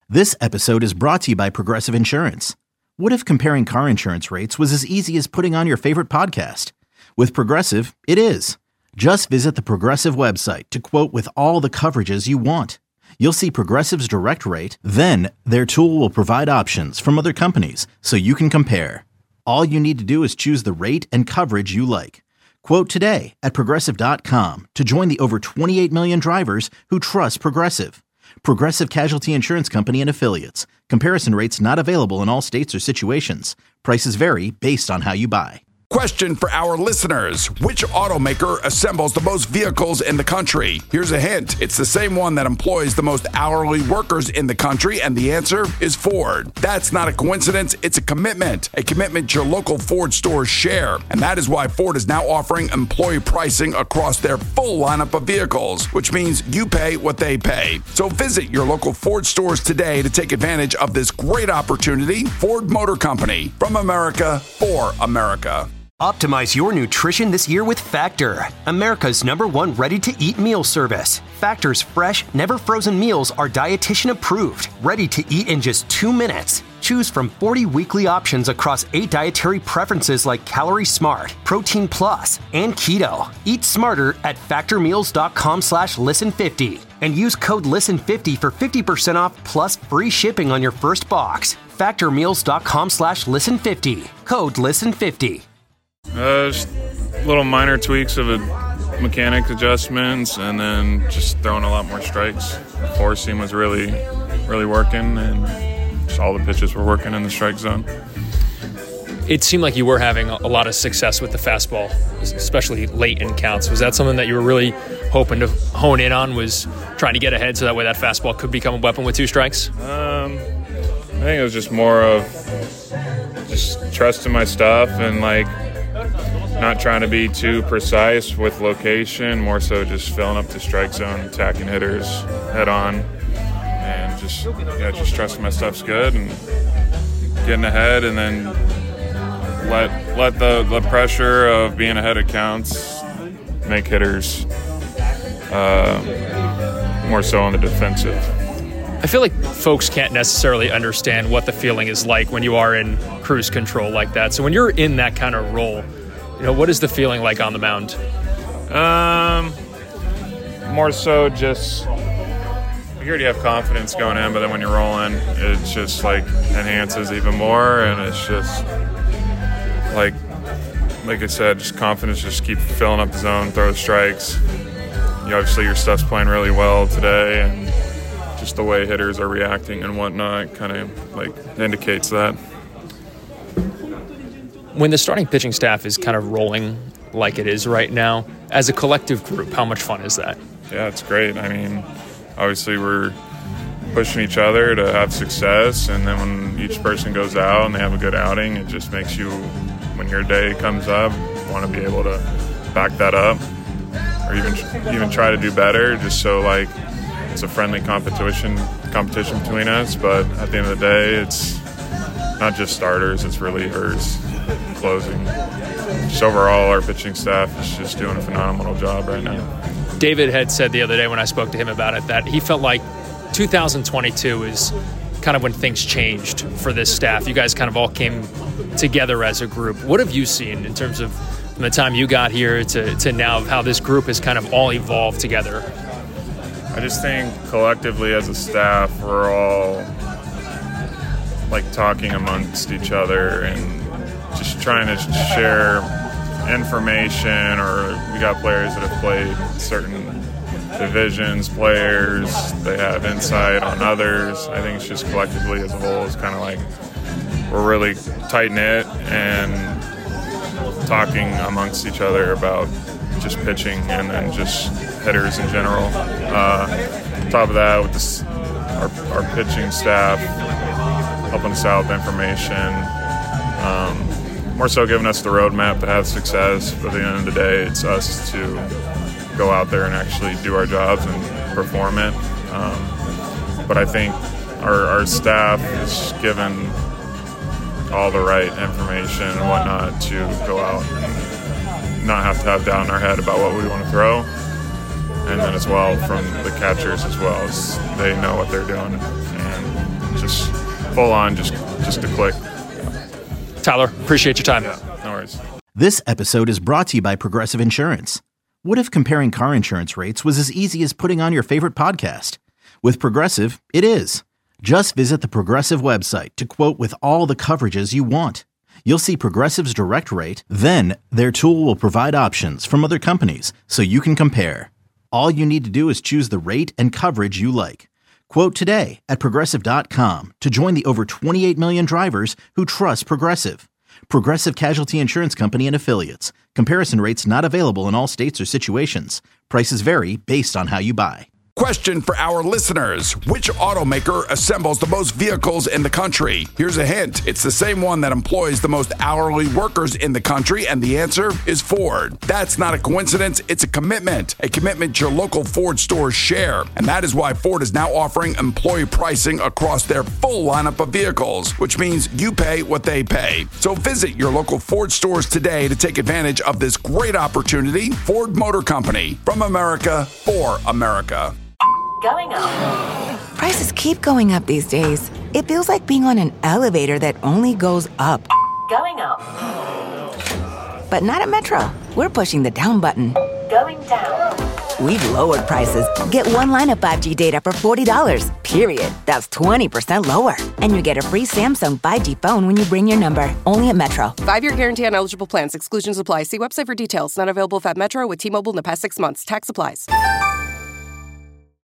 This episode is brought to you by Progressive Insurance. What if comparing car insurance rates was as easy as putting on your favorite podcast? With Progressive, it is. Just visit the Progressive website to quote with all the coverages you want. You'll see Progressive's direct rate, then their tool will provide options from other companies so you can compare. All you need to do is choose the rate and coverage you like. Quote today at Progressive.com to join the over 28 million drivers who trust Progressive. Progressive Casualty Insurance Company and Affiliates. Comparison rates not available in all states or situations. Prices vary based on how you buy. Question for our listeners. Which automaker assembles the most vehicles in the country? Here's a hint. It's the same one that employs the most hourly workers in the country, and the answer is Ford. That's not a coincidence. It's a commitment your local Ford stores share. And that is why Ford is now offering employee pricing across their full lineup of vehicles, which means you pay what they pay. So visit your local Ford stores today to take advantage of this great opportunity. Ford Motor Company, from America for America. Optimize your nutrition this year with Factor, America's #1 ready-to-eat meal service. Factor's fresh, never-frozen meals are dietitian approved, ready to eat in just 2 minutes. Choose from 40 weekly options across 8 dietary preferences like Calorie Smart, Protein Plus, and Keto. Eat smarter at factormeals.com/listen50 and use code LISTEN50 for 50% off plus free shipping on your first box. Factormeals.com/listen50. Code LISTEN50. Just little minor tweaks of mechanics adjustments, and then just throwing a lot more strikes. The four seam was really working, and just all the pitches were working in the strike zone. It seemed like you were having a lot of success with the fastball, especially late in counts. Was that something that you were really hoping to hone in on, was trying to get ahead so that way that fastball could become a weapon with 2 strikes? I think it was just more of just trusting my stuff and not trying to be too precise with location, more so just filling up the strike zone, attacking hitters head on, and just trusting my stuff's good and getting ahead, and then let the pressure of being ahead of counts make hitters more so on the defensive. I feel like folks can't necessarily understand what the feeling is like when you are in cruise control like that. So when you're in that kind of role, what is the feeling like on the mound? More so just, you already have confidence going in, but then when you're rolling, it just enhances even more, and it's just like I said, just confidence, just keep filling up the zone, throw strikes. Obviously your stuff's playing really well today, and just the way hitters are reacting and whatnot kind of indicates that. When the starting pitching staff is kind of rolling like it is right now, as a collective group, how much fun is that? Yeah, it's great. I mean, obviously we're pushing each other to have success, and then when each person goes out and they have a good outing, it just makes you, when your day comes up, want to be able to back that up, or even try to do better, just so it's a friendly competition between us. But at the end of the day, it's not just starters, it's relievers, closing. Just overall, our pitching staff is just doing a phenomenal job right now. David had said the other day when I spoke to him about it that he felt like 2022 is kind of when things changed for this staff. You guys kind of all came together as a group. What have you seen in terms of from the time you got here to now, of how this group has kind of all evolved together? I just think collectively as a staff, we're all talking amongst each other and just trying to share information, or we got players that have played certain divisions, players, they have insight on others. I think it's just collectively as a whole, it's kind of we're really tight-knit and talking amongst each other about just pitching and then just hitters in general. On top of that, with our pitching staff helping us out with information, more so giving us the roadmap to have success. But at the end of the day, it's us to go out there and actually do our jobs and perform it. But I think our staff is given all the right information and whatnot to go out and not have to have doubt in our head about what we want to throw. And then as well from the catchers as well, as they know what they're doing. And full on just to click. Tyler, appreciate your time. Yeah, no worries. This episode is brought to you by Progressive Insurance. What if comparing car insurance rates was as easy as putting on your favorite podcast? With Progressive, it is. Just visit the Progressive website to quote with all the coverages you want. You'll see Progressive's direct rate, then their tool will provide options from other companies so you can compare. All you need to do is choose the rate and coverage you like. Quote today at Progressive.com to join the over 28 million drivers who trust Progressive. Progressive Casualty Insurance Company and Affiliates. Comparison rates not available in all states or situations. Prices vary based on how you buy. Question for our listeners. Which automaker assembles the most vehicles in the country? Here's a hint. It's the same one that employs the most hourly workers in the country, and the answer is Ford. That's not a coincidence. It's a commitment your local Ford stores share. And that is why Ford is now offering employee pricing across their full lineup of vehicles, which means you pay what they pay. So visit your local Ford stores today to take advantage of this great opportunity. Ford Motor Company, from America, for America. Going up. Prices keep going up these days. It feels like being on an elevator that only goes up. Going up. But not at Metro. We're pushing the down button. Going down. We've lowered prices. Get one line of 5G data for $40, period. That's 20% lower. And you get a free Samsung 5G phone when you bring your number. Only at Metro. 5-year guarantee on eligible plans. Exclusions apply. See website for details. Not available at Metro with T-Mobile in the past 6 months. Tax applies.